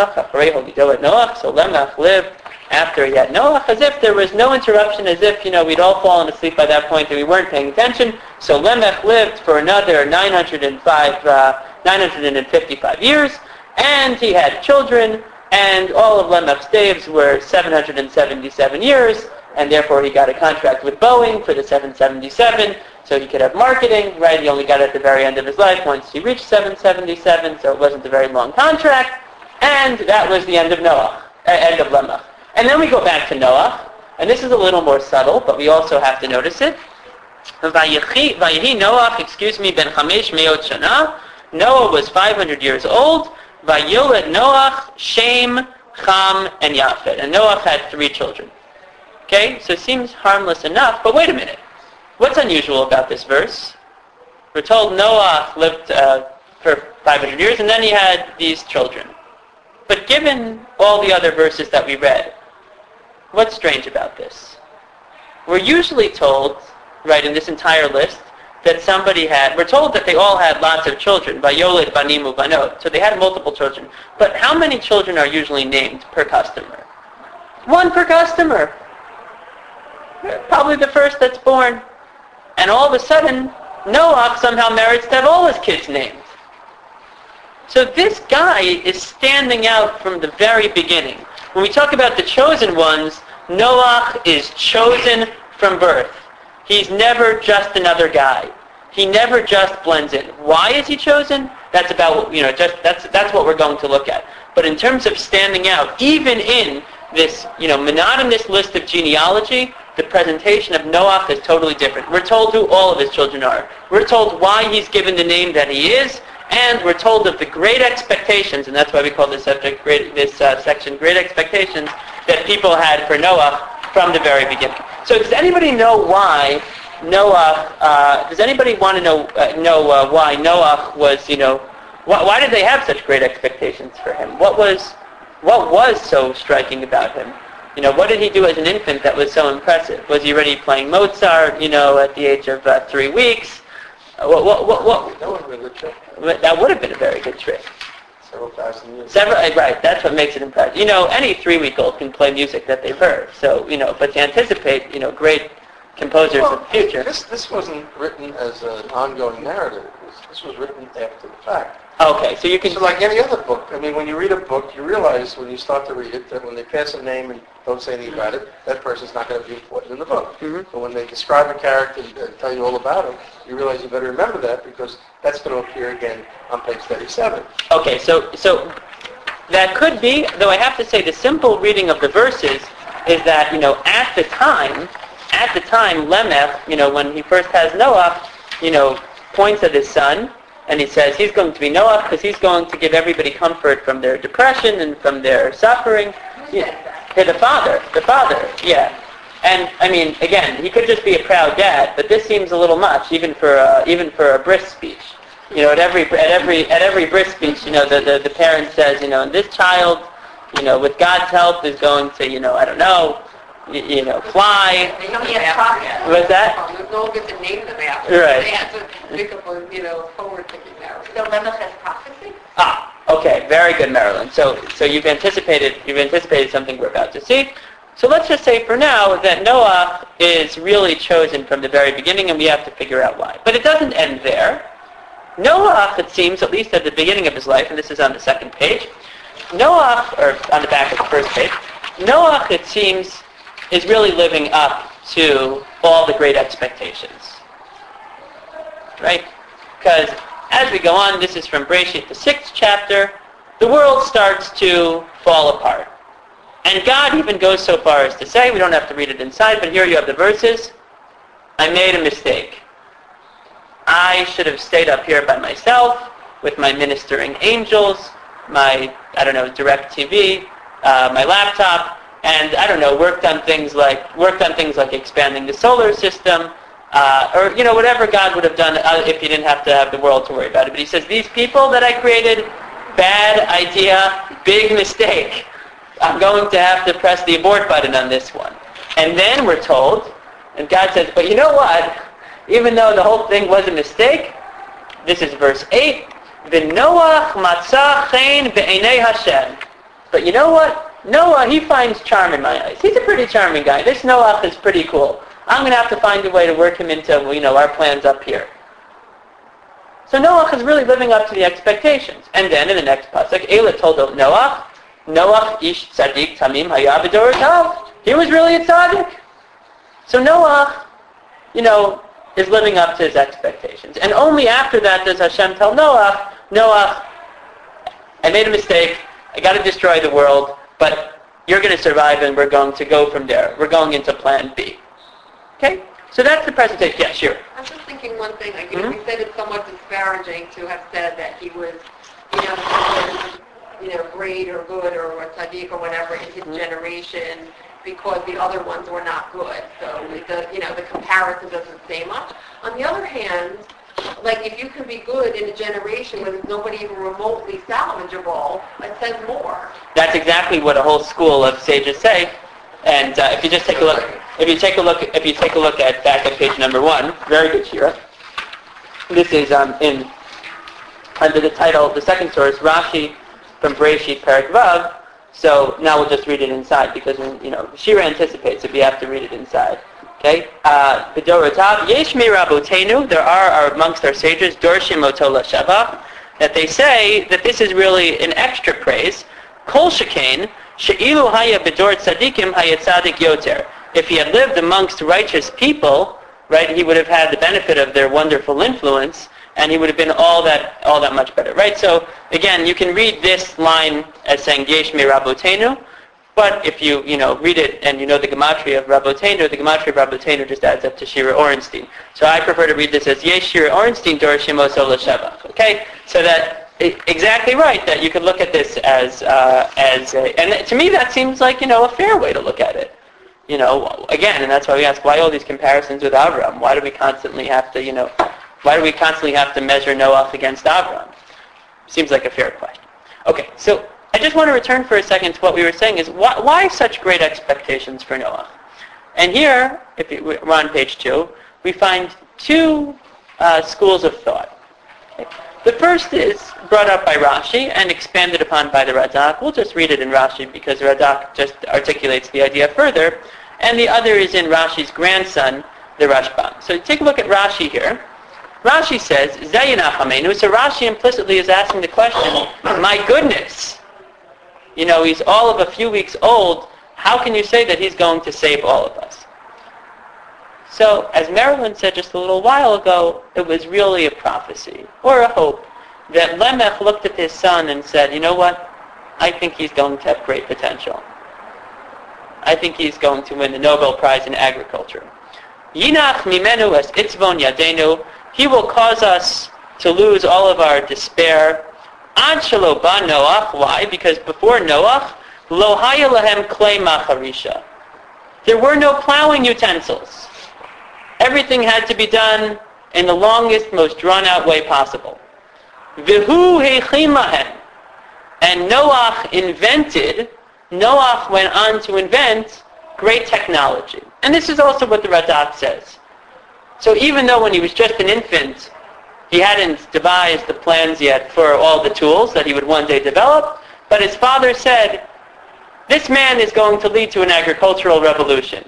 B: Lemech lived after he had Noach, as if there was no interruption, as if, you know, we'd all fallen asleep by that point and we weren't paying attention. So Lemech lived for another nine hundred five, uh, nine hundred fifty-five years, and he had children, and all of Lemech's days were seven hundred seventy-seven years, and therefore he got a contract with Boeing for the seven seventy-seven, so he could have marketing, right? He only got it at the very end of his life once he reached seven seventy-seven, so it wasn't a very long contract, and that was the end of Noah, uh, end of Lemech. And then we go back to Noah, and this is a little more subtle, but we also have to notice it. Vayehi Noach, excuse me, ben chamesh meot shana. Noah was five hundred years old. Vayoled Noach, Shem, Cham, and Yafet. And Noach had three children. Okay, so it seems harmless enough, but wait a minute. What's unusual about this verse? We're told Noah lived uh, for five hundred years, and then he had these children. But given all the other verses that we read, what's strange about this? We're usually told, right, in this entire list, that somebody had, we're told that they all had lots of children, Vayoled Banim Ubanot, so they had multiple children. But how many children are usually named per customer? One per customer. Probably the first that's born. And all of a sudden, Noah somehow merits to have all his kids named. So this guy is standing out from the very beginning. When we talk about the chosen ones, Noah is chosen from birth. He's never just another guy. He never just blends in. Why is he chosen? That's about, you know, just that's that's what we're going to look at. But in terms of standing out, even in this, you know, monotonous list of genealogy, the presentation of Noah is totally different. We're told who all of his children are. We're told why he's given the name that he is, and we're told of the great expectations, and that's why we call this subject, great, this uh, section, great expectations that people had for Noah from the very beginning. So does anybody know why Noah, uh, does anybody want to know uh, know uh, why Noah was, you know, wh- why did they have such great expectations for him? What was, what was so striking about him? You know, what did he do as an infant that was so impressive? Was he already playing Mozart, you know, at the age of uh, three weeks? Uh, what, what, what, what,
C: That would have been a good trick.
B: that would have been a very good trick.
C: Several thousand years.
B: Several, uh, right, that's what makes it impressive. You know, any three-week-old can play music that they've heard. So, you know, but to anticipate, you know, great composers
C: Well,
B: of the future.
C: This, this wasn't written as an ongoing narrative. This, this was written after the fact.
B: Okay, so you can...
C: So like any other book, I mean, when you read a book, you realize when you start to read it that when they pass a name and don't say anything about it, that person's not going to be important in the book.
B: Mhm.
C: But when they describe a character and tell you all about him, you realize you better remember that because that's going to appear again on page thirty-seven.
B: Okay, so so that could be, though I have to say the simple reading of the verses is that, you know, at the time, at the time, Lemech, you know, when he first has Noah, you know, points at his son, and he says he's going to be Noah because he's going to give everybody comfort from their depression and from their suffering. Yeah. To the father, the father, yeah. And I mean, again, he could just be a proud dad, but this seems a little much, even for a, even for a bris speech. You know, at every at every at every bris speech, you know, the, the the parent says, you know, this child, you know, with God's help, is going to, you know, I don't know, you, you know, fly.
A: They don't have prophecy.
B: What's that?
A: No one gets to name them after.
B: Right.
A: They have to pick up a, you know, forward-thinking narrative.
D: So Lemech has prophecy?
B: Ah, Okay, very good, Marilyn. So, so you've anticipated you've anticipated something we're about to see. So let's just say for now that Noah is really chosen from the very beginning, and we have to figure out why. But it doesn't end there. Noah, it seems, at least at the beginning of his life, and this is on the second page, Noah, or on the back of the first page, Noah, it seems, is really living up to all the great expectations. Right? Because as we go on, this is from Bereshit, the sixth chapter, the world starts to fall apart. And God even goes so far as to say, we don't have to read it inside, but here you have the verses, I made a mistake. I should have stayed up here by myself with my ministering angels, my, I don't know, direct T V, uh, my laptop, and I don't know, worked on things like worked on things like expanding the solar system, uh, or you know, whatever God would have done uh, if He didn't have to have the world to worry about it. But He says, these people that I created, bad idea, big mistake. I'm going to have to press the abort button on this one. And then we're told, and God says, but you know what? Even though the whole thing was a mistake, this is verse eight, V'Noach matzah chen be'enei Hashem. But you know what? Noah, he finds charm in my eyes. He's a pretty charming guy. This Noach is pretty cool. I'm going to have to find a way to work him into, you know, our plans up here. So Noach is really living up to the expectations. And then in the next pasuk, Eila told Noach, Noach ish tzaddik tamim haya b'dorotav. He was really a tzaddik. So Noach, you know, is living up to his expectations. And only after that does Hashem tell Noach, Noach, I made a mistake. I got to destroy the world, but you're going to survive and we're going to go from there. We're going into plan B. Okay? So that's the presentation. Yeah, sure.
A: I'm just thinking one thing. Like, you know,
B: Mm-hmm.
A: we said it's somewhat disparaging to have said that he was, you know, considered, you know, great or good or a tzaddik or whatever in his
B: Mm-hmm.
A: generation because the other ones were not good. So, the, you know, the comparison doesn't say much. On the other hand, like, if you can be good in a generation where there's nobody even remotely salvageable, it says more.
B: That's exactly what a whole school of sages say. And uh, if you just take a look, if you take a look, if you take a look at back at page number one, very good, Shira. This is um, in under the title, the second source, Rashi from Bereshit Perek Vav. So now we'll just read it inside because you know Shira anticipates if you have to read it inside. Okay, B'dorotav yesh mirabotenu. There are amongst our sages dorshim oto l'shavach that they say that this is really an extra praise. Kol shekain she'ilu haya b'dor tzadikim haya tzadik yoter. If he had lived amongst righteous people, right, he would have had the benefit of their wonderful influence, and he would have been all that all that much better, right? So again, you can read this line as saying yesh mirabotenu. But if you, you know, read it and you know the gematria of Rabotenu, the gematria of Rabotenu just adds up to Shira Orenstein. So I prefer to read this as Yesh Shira Orenstein Dor Shemos Ola Shevach. Okay? So that, exactly right, that you could look at this as, uh, as a, and to me that seems like, you know, a fair way to look at it. You know, again, and that's why we ask, why all these comparisons with Avram? Why do we constantly have to, you know, why do we constantly have to measure Noah against Avram? Seems like a fair question. Okay, so I just want to return for a second to what we were saying is why, why such great expectations for Noah? And here, if you, we're on page two, we find two uh, schools of thought. Okay. The first is brought up by Rashi and expanded upon by the Radak. We'll just read it in Rashi because the Radak just articulates the idea further. And the other is in Rashi's grandson, the Rashbam. So take a look at Rashi here. Rashi says, Zayinachamenu. So Rashi implicitly is asking the question, my goodness, you know, he's all of a few weeks old. How can you say that he's going to save all of us? So, as Marilyn said just a little while ago, it was really a prophecy, or a hope, that Lemech looked at his son and said, you know what? I think he's going to have great potential. I think he's going to win the Nobel Prize in Agriculture. Yinach mimenu es itzvon yadenu. He will cause us to lose all of our despair. Ad shelo ba Noach. Why? Because before Noach, lo haya lahem klei macharisha. There were no plowing utensils. Everything had to be done in the longest, most drawn-out way possible. V'hu heichim lahem. And Noach invented, Noach went on to invent great technology. And this is also what the Radak says. So even though when he was just an infant, He hadn't devised the plans yet for all the tools that he would one day develop, but his father said, this man is going to lead to an agricultural revolution.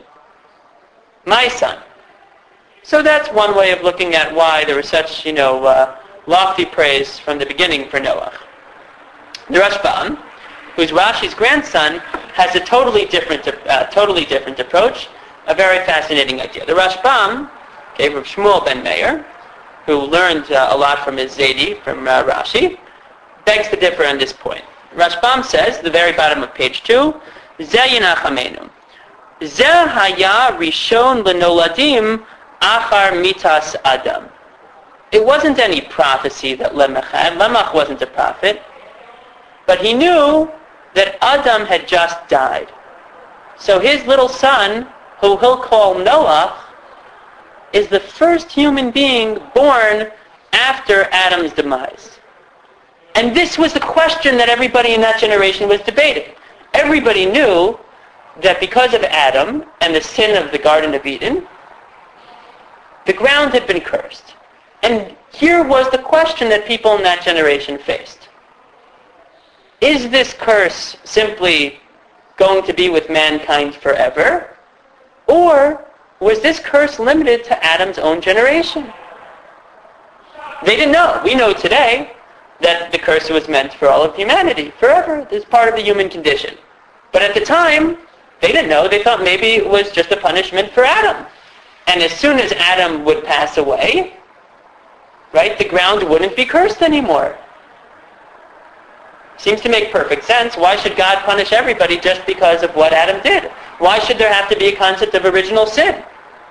B: My son. So that's one way of looking at why there was such, you know, uh, lofty praise from the beginning for Noah. The Rashbam, who's Rashi's grandson, has a totally different, uh, totally different approach, a very fascinating idea. The Rashbam, okay, from Shmuel ben Meir, who learned uh, a lot from his Zaidi, from uh, Rashi, begs to differ on this point. Rashbam says, the very bottom of page two, Zeh yinachamenu. Zeh haya rishon lenoladim achar mitas adam. It wasn't any prophecy that Lemach had. Lemach wasn't a prophet. But he knew that Adam had just died. So his little son, who he'll call Noah, is the first human being born after Adam's demise. And this was the question that everybody in that generation was debating. Everybody knew that because of Adam and the sin of the Garden of Eden, the ground had been cursed. And here was the question that people in that generation faced. Is this curse simply going to be with mankind forever? Or was this curse limited to Adam's own generation? They didn't know. We know today that the curse was meant for all of humanity, forever. This is part of the human condition. But at the time, they didn't know. They thought maybe it was just a punishment for Adam. And as soon as Adam would pass away, right, the ground wouldn't be cursed anymore. Seems to make perfect sense. Why should God punish everybody just because of what Adam did? Why should there have to be a concept of original sin?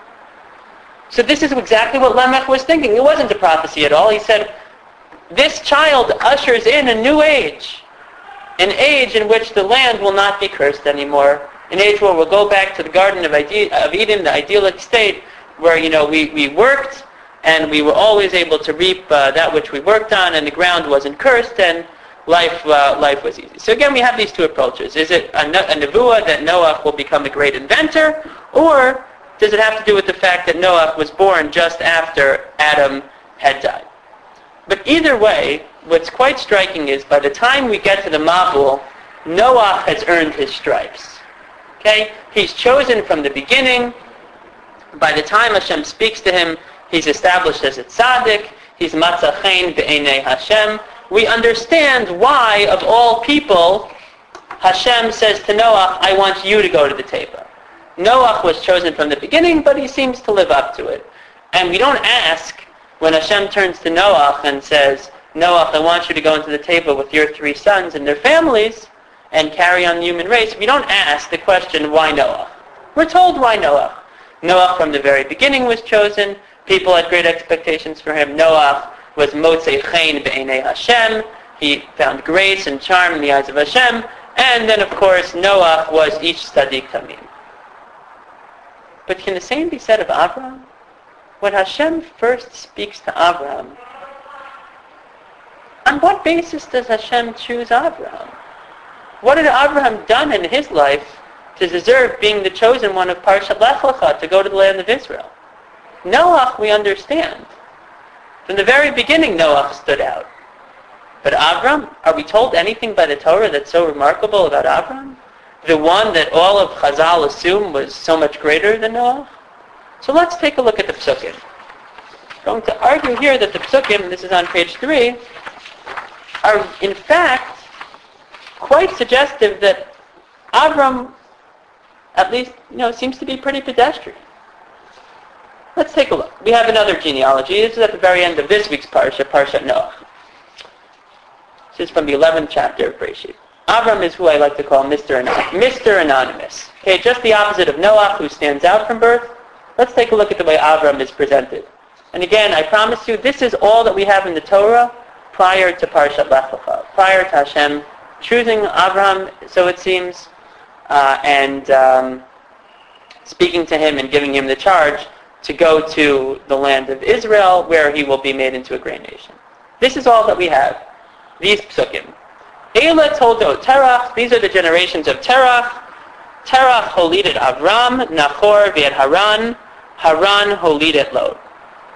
B: So this is exactly what Lemech was thinking. It wasn't a prophecy at all. He said, this child ushers in a new age, an age in which the land will not be cursed anymore, an age where we'll go back to the Garden of Eden, the idyllic state where, you know, we, we worked and we were always able to reap uh, that which we worked on, and the ground wasn't cursed, and life uh, life was easy. So again, we have these two approaches. Is it a, a nevuah that Noah will become a great inventor, or does it have to do with the fact that Noah was born just after Adam had died? But either way, what's quite striking is by the time we get to the Mabul, Noah has earned his stripes. Okay? He's chosen from the beginning. By the time Hashem speaks to him, he's established as a tzaddik. He's matzah chen b'einei Hashem. We understand why, of all people, Hashem says to Noah, I want you to go to the Teva. Noah was chosen from the beginning, but he seems to live up to it. And we don't ask, when Hashem turns to Noah and says, Noah, I want you to go into the Teva with your three sons and their families and carry on the human race, we don't ask the question, why Noah? We're told why Noah. Noah from the very beginning was chosen. People had great expectations for him. Noah was Motzei Chen B'einei Hashem. He found grace and charm in the eyes of Hashem. And then, of course, Noah was Ish Tzaddik Tamim. But can the same be said of Abraham? When Hashem first speaks to Abraham, on what basis does Hashem choose Abraham? What had Abraham done in his life to deserve being the chosen one of Parshat Lech Lecha to go to the land of Israel? Noah, we understand. From the very beginning, Noah stood out. But Avram, are we told anything by the Torah that's so remarkable about Avram? The one that all of Chazal assume was so much greater than Noah? So let's take a look at the Psukim. I'm going to argue here that the Psukim, this is on page three, are in fact quite suggestive that Avram, at least, you know, seems to be pretty pedestrian. Let's take a look. We have another genealogy. This is at the very end of this week's Parsha, Parshat Noach. This is from the eleventh chapter of Bereshit. Avram is who I like to call Mister Anon- Mister Anonymous. Okay, just the opposite of Noach, who stands out from birth. Let's take a look at the way Avram is presented. And again, I promise you, this is all that we have in the Torah prior to Parshat Lech Lecha, prior to Hashem choosing Avram, so it seems, uh, and um, speaking to him and giving him the charge to go to the land of Israel, where he will be made into a great nation. This is all that we have. These psukim. Eila toldot Terach. These are the generations of Terach. Terach holided Avram, Nachor v'et Haran. Haran holided Lod.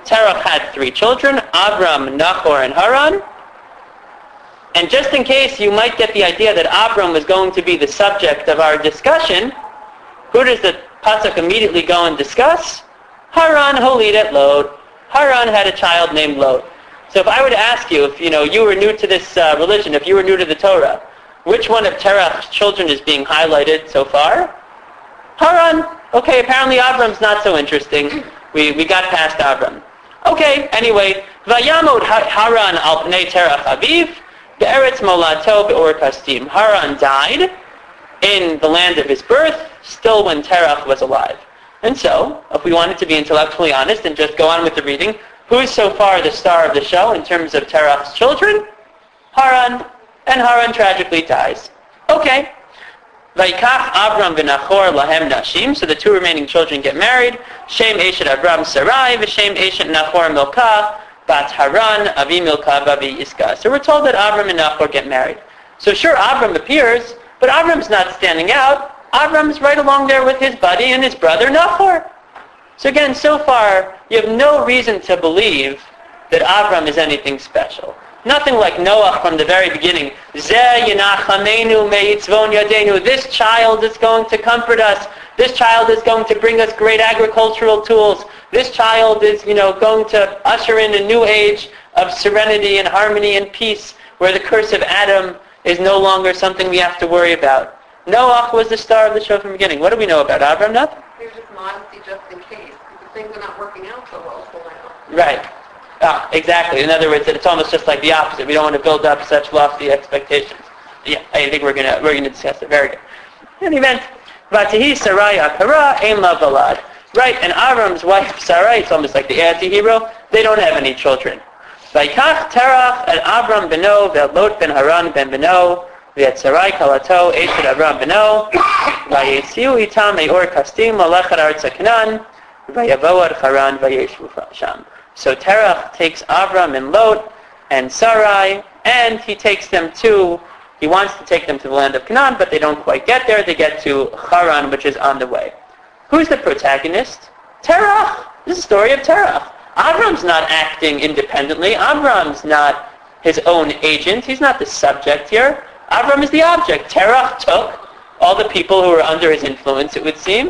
B: Terach had three children, Abram, Nahor, and Haran. And just in case you might get the idea that Abram was going to be the subject of our discussion, who does the pasuk immediately go and discuss? Haran Holidet Lod. Haran had a child named Lod. So if I were to ask you, if you know you were new to this uh, religion, if you were new to the Torah, which one of Terach's children is being highlighted so far? Haran. Okay, apparently Abram's not so interesting. We we got past Abram. Okay, anyway, Vayamod Haran al pnei Terach aviv, be'eretz molato be'or kasdim. Haran died in the land of his birth, still when Terach was alive. And so, if we wanted to be intellectually honest and just go on with the reading, who is so far the star of the show in terms of Terach's children? Haran. And Haran tragically dies. Okay. Vaikach Abram v'Nachor lahem nashim. So the two remaining children get married. Shem Eshet Abram Sarai, v'Shem Eshet Nachor Milcah, bat Haran, Avi Milcah, Bavi Iska. So we're told that Abram and Nachor get married. So sure, Abram appears, but Abram's not standing out. Abram's right along there with his buddy and his brother Nachor. So again, so far, you have no reason to believe that Abram is anything special. Nothing like Noah from the very beginning. This child is going to comfort us. This child is going to bring us great agricultural tools. This child is, you know, going to usher in a new age of serenity and harmony and peace where the curse of Adam is no longer something we have to worry about. Noah was the star of the show from the beginning. What do we know about Abram? Nothing.
A: There's just modesty just in case, because things are not working out so well for now.
B: Right. Ah, exactly. In other words, it's almost just like the opposite. We don't want to build up such lofty expectations. Yeah, I think we're gonna we're gonna discuss it. Very good. In the event, Vatihi Sarai Akara Ein La Valad. Right, and Avram's wife Sarai, it's almost like the anti-hero. They don't have any children. Vaikach Terach and Avram beno ve'Lot ben Haran ben beno ve'et Sarai kalato eshet Avram beno vayesiu itam me'or kastim lalechad arza Canaan vayavoad Haran vayeshu sham. So Terach takes Avram and Lot and Sarai, and he takes them to, he wants to take them to the land of Canaan, but they don't quite get there. They get to Haran, which is on the way. Who's the protagonist? Terach. This is the story of Terach. Avram's not acting independently. Avram's not his own agent. He's not the subject here. Avram is the object. Terach took all the people who were under his influence, it would seem.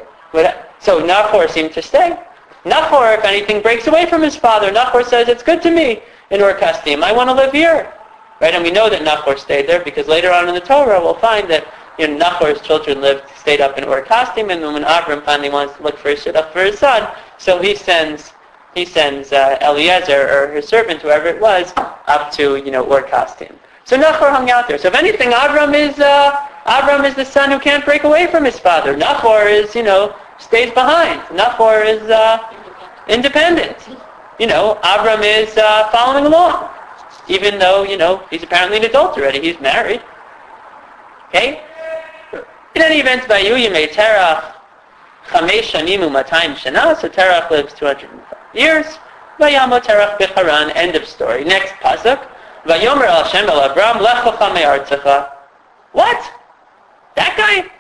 B: So Nahor seemed to stay. Nahor, if anything, breaks away from his father. Nahor says, it's good to me in Ur Kasdim. I want to live here. Right? And we know that Nahor stayed there because later on in the Torah we'll find that you know, Nahor's children lived, stayed up in Ur Kasdim, and then when Abram finally wants to look for his shidduch for his son, so he sends he sends uh, Eliezer, or his servant, whoever it was, up to you know Ur Kasdim. So Nahor hung out there. So if anything, Abram is uh, Abram is the son who can't break away from his father. Nahor is, you know, stays behind. Nahor is uh, independent. You know, Abram is uh, following along, even though, you know, he's apparently an adult already. He's married. Okay? In any event, Vayu Yimei Terach Chamesh Shanim U'Matayim Shana, so Terach lives two hundred five years. Vayamo Terach B'Haran, end of story. Next pasuk. Vayomer El Hashem El Abram Lech Lecha Me'artzecha. What? That guy?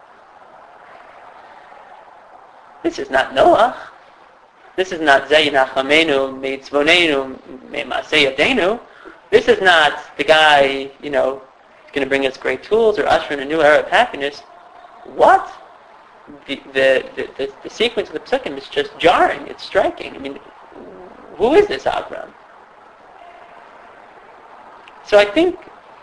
B: This is not Noah. This is not Zayinachamenu Meitzvonenu Me'maseyadenu. This is not the guy, you know, going to bring us great tools or usher in a new era of happiness. What? The the, the, the, the sequence of the psukim is just jarring. It's striking. I mean, who is this Avram? So I think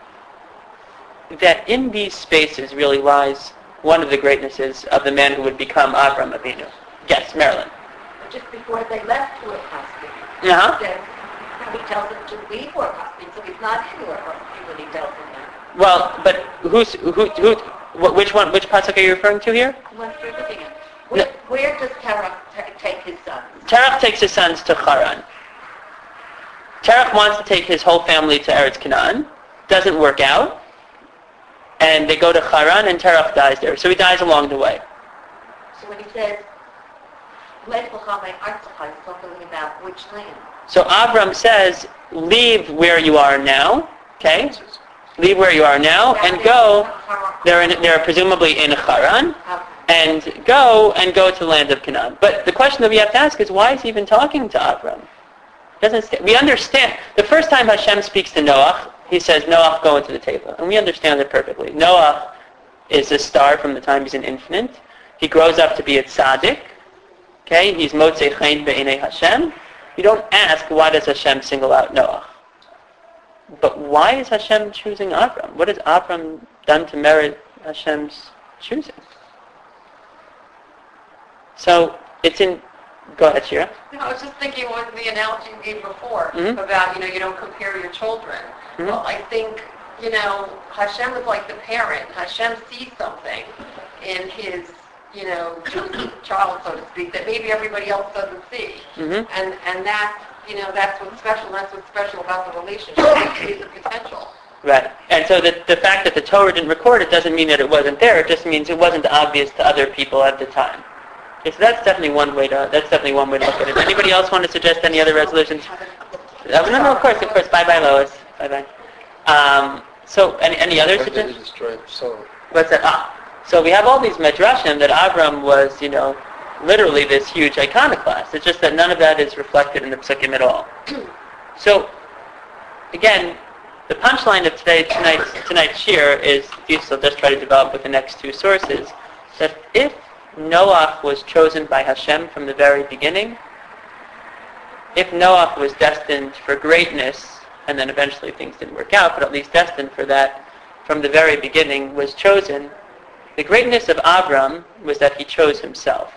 B: that in these spaces really lies one of the greatnesses of the man who would become Avram Avinu. Yes, Marilyn.
D: Just before they left Ur Kasdim,
B: Uh-huh.
D: he tells them to leave Ur Kasdim, so he's not in Ur Kasdim when he tells them that.
B: Well, but who's who? Who? wh- Which one? Which pasuk are you referring to here?
D: The ones we're looking at. Where, where does Terach ta- take his sons?
B: Terach takes his sons to Haran. Terach wants to take his whole family to Eretz Canaan. Doesn't work out. And they go to Haran, and Terach dies there. So he dies along the way.
D: So when he says, Lech Lecha Me'artzecha, he's talking about which land?
B: So Avram says, leave where you are now, okay? Leave where you are now and go. They're in, they're presumably in Haran, and go and go to the land of Canaan. But the question that we have to ask is, why is he even talking to Avram? Doesn't st- we understand the first time Hashem speaks to Noah, he says, Noah, go into the table, and we understand it perfectly. Noah is a star from the time he's an infant. He grows up to be a tzaddik. Okay, he's motzei chayin be'inei Hashem. You don't ask, why does Hashem single out Noah? But why is Hashem choosing Avram? What has Avram done to merit Hashem's choosing? So it's in. Go ahead, Shira.
E: No, I was just thinking what the analogy you gave before
B: Mhm.
E: about, you know, you don't compare your children.
B: Mhm.
E: Well, I think, you know, Hashem is like the parent. Hashem sees something in his, you know, chosen child, so to speak, that maybe everybody else doesn't see.
B: Mhm.
E: And and that's, you know, that's what's special. That's what's special about the relationship. It sees the potential.
B: Right. And so the, the fact that the Torah didn't record it doesn't mean that it wasn't there. It just means it wasn't obvious to other people at the time. Okay, so that's definitely one way to that's definitely one way to look at it. Anybody else want to suggest any other resolutions? Uh, no, no, of course, of course. Bye, bye, Lois. Bye, bye. Um, so, any any other
C: When did he
B: suggestions?
C: destroy the soul?
B: What's that? Ah, so we have all these medrashim that Avram was, you know, literally this huge iconoclast. It's just that none of that is reflected in the psukim at all. So, again, the punchline of today tonight's tonight's shir is, Yisrael will just try to develop with the next two sources, that if Noah was chosen by Hashem from the very beginning, if Noah was destined for greatness, and then eventually things didn't work out, but at least destined for that from the very beginning, was chosen, the greatness of Avram was that he chose himself.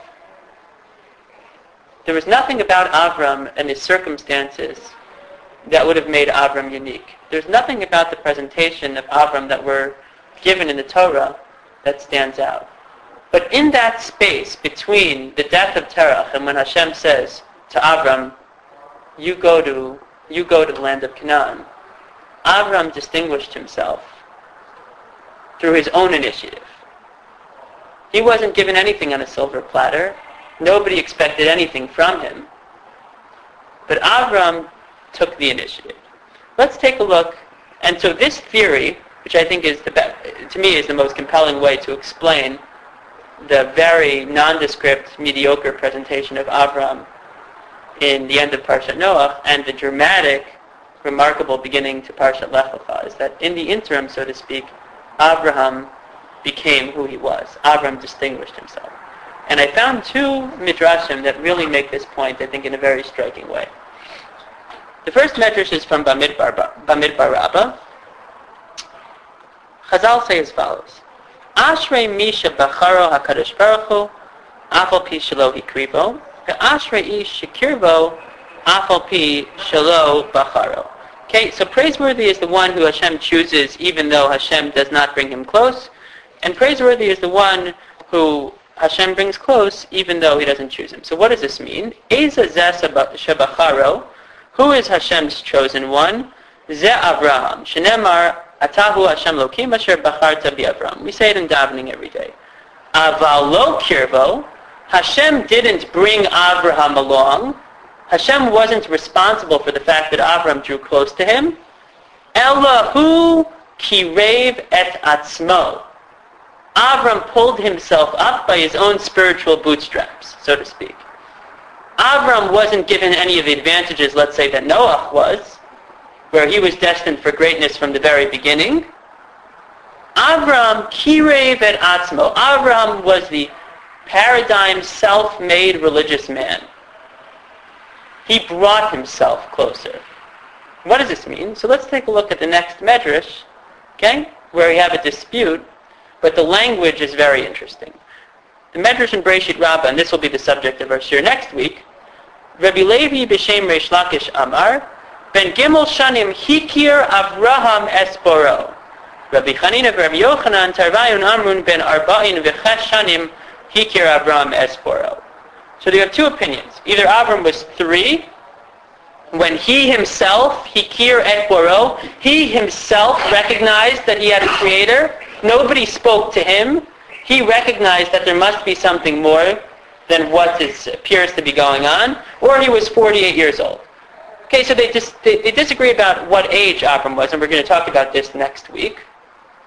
B: There was nothing about Avram and his circumstances that would have made Avram unique. There's nothing about the presentation of Avram that we're given in the Torah that stands out. But in that space between the death of Terach and when Hashem says to Avram, you go to you go to the land of Canaan, Avram distinguished himself through his own initiative. He wasn't given anything on a silver platter. Nobody expected anything from him. But Avram took the initiative. Let's take a look. And so this theory, which I think is the best, to me is the most compelling way to explain the very nondescript, mediocre presentation of Avram in the end of Parshat Noach, and the dramatic, remarkable beginning to Parshat Lech Lecha, is that in the interim, so to speak, Abraham became who he was. Avram distinguished himself. And I found two midrashim that really make this point, I think, in a very striking way. The first midrash is from Bamidbar, Bamidbar Rabbah. Chazal say as follows: Ashrei Misha Bacharo HaKadosh Baruch Hu, Afal Pi Shelo Hikrivo, Ashrei Ish Shekirvo, Afal Pi Shelo Bacharo. Okay, so praiseworthy is the one who Hashem chooses even though Hashem does not bring him close, and praiseworthy is the one who Hashem brings close even though he doesn't choose him. So what does this mean? Eza Zeh Shebacharo, who is Hashem's chosen one? Ze Avraham. Shenemar Atahu Hashem Lokim Asher Bacharta Bi Avram. We say it in davening every day. Aval Lo Kirvo, Hashem didn't bring Avraham along. Hashem wasn't responsible for the fact that Avram drew close to him. Elahu Kirev et Atzmo. Avram pulled himself up by his own spiritual bootstraps, so to speak. Avram wasn't given any of the advantages, let's say, that Noah was, where he was destined for greatness from the very beginning. Avram Kirev et Atzmo. Avram was the paradigm self-made religious man. He brought himself closer. What does this mean? So let's take a look at the next medrash, okay, where we have a dispute, but the language is very interesting. The medrash in Breshit Rabbah, and this will be the subject of our shir next week. Rabbi Levi b'shem Reish Lakish Amar, Ben Gimel Shanim Hikir Avraham Esporo. Rabbi Chanina Rabbi Yochanan Tarvayun Amrun Ben Arba'in V'Ches Shanim Hikir Avraham Esporo. So there are two opinions. Either Avram was three, when he himself, Hikir et Boro, he himself recognized that he had a creator. Nobody spoke to him. He recognized that there must be something more than what is, appears to be going on. Or he was forty-eight years old. Okay, so they, dis- they, they disagree about what age Avram was, and we're going to talk about this next week.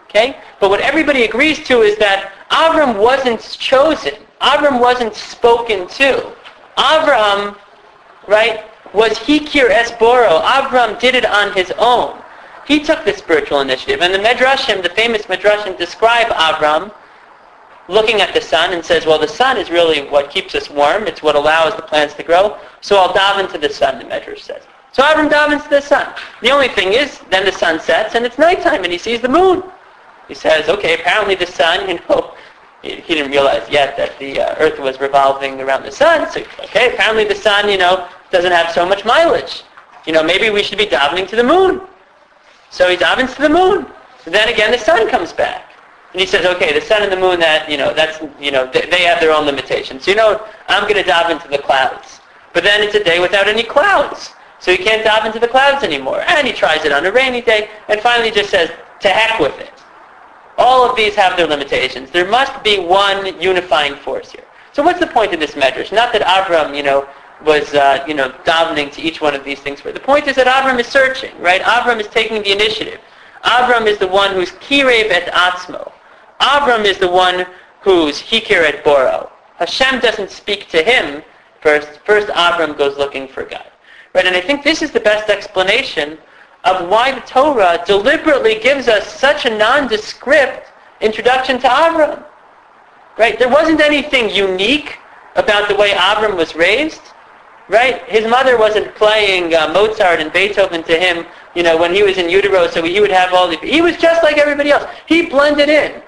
B: Okay? But what everybody agrees to is that Avram wasn't chosen. Avram wasn't spoken to. Avram, right, was hikir es boro. Avram did it on his own. He took the spiritual initiative. And the Medrashim, the famous Medrashim, describe Avram looking at the sun and says, well, the sun is really what keeps us warm. It's what allows the plants to grow. So I'll daven to the sun, the Medrash says. So Avram davens to the sun. The only thing is, then the sun sets and it's nighttime and he sees the moon. He says, okay, apparently the sun, you know, he he didn't realize yet that the uh, earth was revolving around the sun. So, okay, apparently the sun, you know, doesn't have so much mileage. You know, maybe we should be davening to the moon. So he davens to the moon. Then again, the sun comes back. And he says, okay, the sun and the moon, that, you know, that's, you know, they, they have their own limitations. So, you know, I'm going to daven to the clouds. But then it's a day without any clouds. So he can't daven to the clouds anymore. And he tries it on a rainy day. And finally just says, to heck with it. All of these have their limitations. There must be one unifying force here. So what's the point of this medrash? Not that Avram, you know, was, uh, you know, davening to each one of these things. The point is that Avram is searching, right? Avram is taking the initiative. Avram is the one who's kirev et atzmo. Avram is the one who's hikir et boro. Hashem doesn't speak to him first. First, Avram goes looking for God. Right? And I think this is the best explanation of why the Torah deliberately gives us such a nondescript introduction to Avram. Right? There wasn't anything unique about the way Avram was raised. Right? His mother wasn't playing uh, Mozart and Beethoven to him, you know, when he was in utero, so he would have all the... He was just like everybody else. He blended in.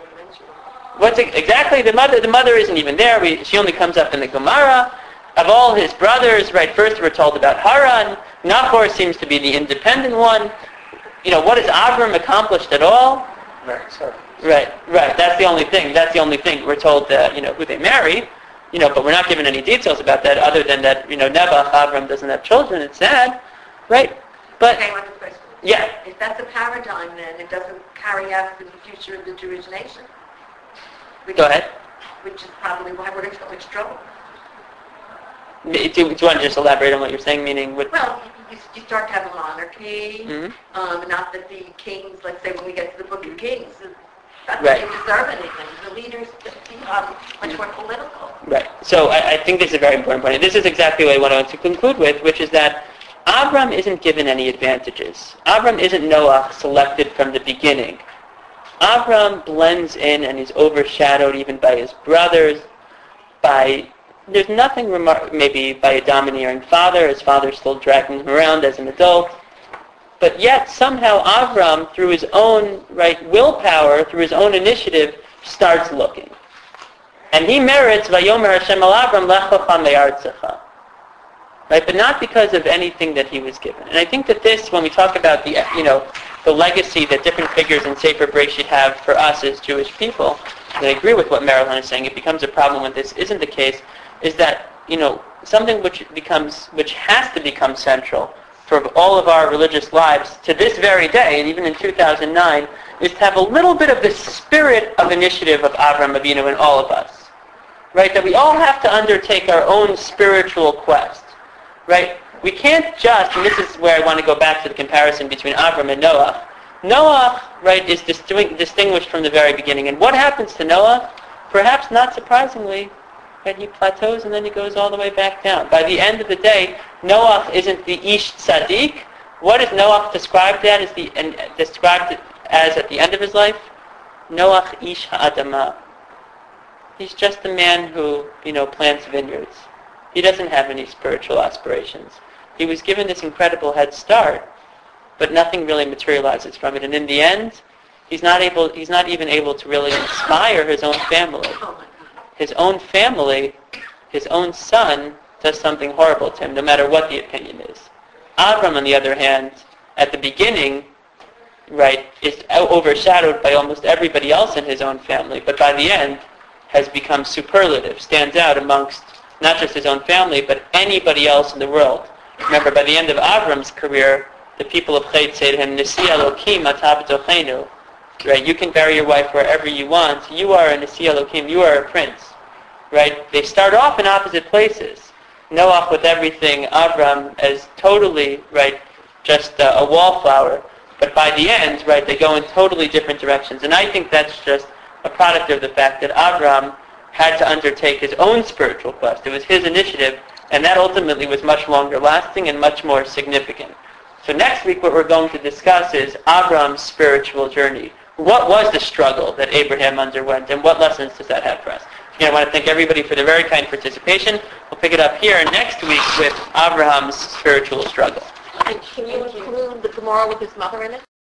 B: What's it, exactly the mother? The mother isn't even there. We, she only comes up in the Gemara. Of all his brothers, right? First we're told about Haran. Nahor seems to be the independent one. You know, what has Avram accomplished at all?
C: Right, sorry.
B: Right, right. That's the only thing. That's the only thing. We're told that, you know, who they marry. You know, but we're not given any details about that other than that, you know, Nebuch, Avram doesn't have children. It's sad, right? But
D: Okay, one question.
B: yeah.
D: If that's a paradigm, then it doesn't carry out for the future of the Jewish nation. Which
B: Go
D: is-
B: ahead.
D: Which is probably why we're in so much trouble.
B: Do, do you want to just elaborate on what you're saying? Meaning, what?
D: Well, you, you start to have a monarchy,
B: Mhm.
D: um, not that the kings, let's say when we get to the Book of Kings, not that
B: Right.
D: they deserve anything. The leaders become much more political.
B: Right. So I, I think this is a very important point. And this is exactly what I want to conclude with, which is that Avram isn't given any advantages. Avram isn't Noach selected from the beginning. Avram blends in and is overshadowed even by his brothers, by, there's nothing remar- maybe by a domineering father. His father's still dragging him around as an adult. But yet somehow Avram, through his own right willpower, through his own initiative, starts looking. And he merits, Vayomer Hashem al Avram, Lech lecha me'artzecha. Right, but not because of anything that he was given. And I think that this, when we talk about the, you know, the legacy that different figures in Sefer Bereshit have for us as Jewish people, and I agree with what Marilyn is saying, it becomes a problem when this isn't the case, is that, you know, something which becomes, which has to become central for all of our religious lives to this very day, and even in two thousand nine, is to have a little bit of the spirit of initiative of Avram Avinu in all of us. Right? That we all have to undertake our own spiritual quest. Right? We can't just, and this is where I want to go back to the comparison between Avram and Noah. Noah, right, is distingu- distinguished from the very beginning. And what happens to Noah? Perhaps not surprisingly, right, he plateaus and then he goes all the way back down. By the end of the day, Noah isn't the Ish Tzaddik. What is Noah described as, the, and described as at the end of his life? Noah Ish Ha'adamah. He's just a man who, you know, plants vineyards. He doesn't have any spiritual aspirations. He was given this incredible head start, but nothing really materializes from it. And in the end, he's not able, he's not even able to really inspire his own family. His own family, his own son, does something horrible to him, no matter what the opinion is. Avram, on the other hand, at the beginning, right, is overshadowed by almost everybody else in his own family, but by the end, has become superlative, stands out amongst not just his own family, but anybody else in the world. Remember, by the end of Avram's career, the people of Chet say to him, Nisi Elokim atah b'tochenu. Right? You can bury your wife wherever you want. You are a Nisi Elokim. You are a prince. Right? They start off in opposite places. Noach with everything, Avram as totally, right, just uh, a wallflower. But by the end, right, they go in totally different directions. And I think that's just a product of the fact that Abraham had to undertake his own spiritual quest. It was his initiative, and that ultimately was much longer lasting and much more significant. So next week what we're going to discuss is Abraham's spiritual journey. What was the struggle that Abraham underwent, and what lessons does that have for us? Again, I want to thank everybody for their very kind participation. We'll pick it up here next week with Abraham's spiritual struggle.
D: And can you include the Gemara with his mother in it?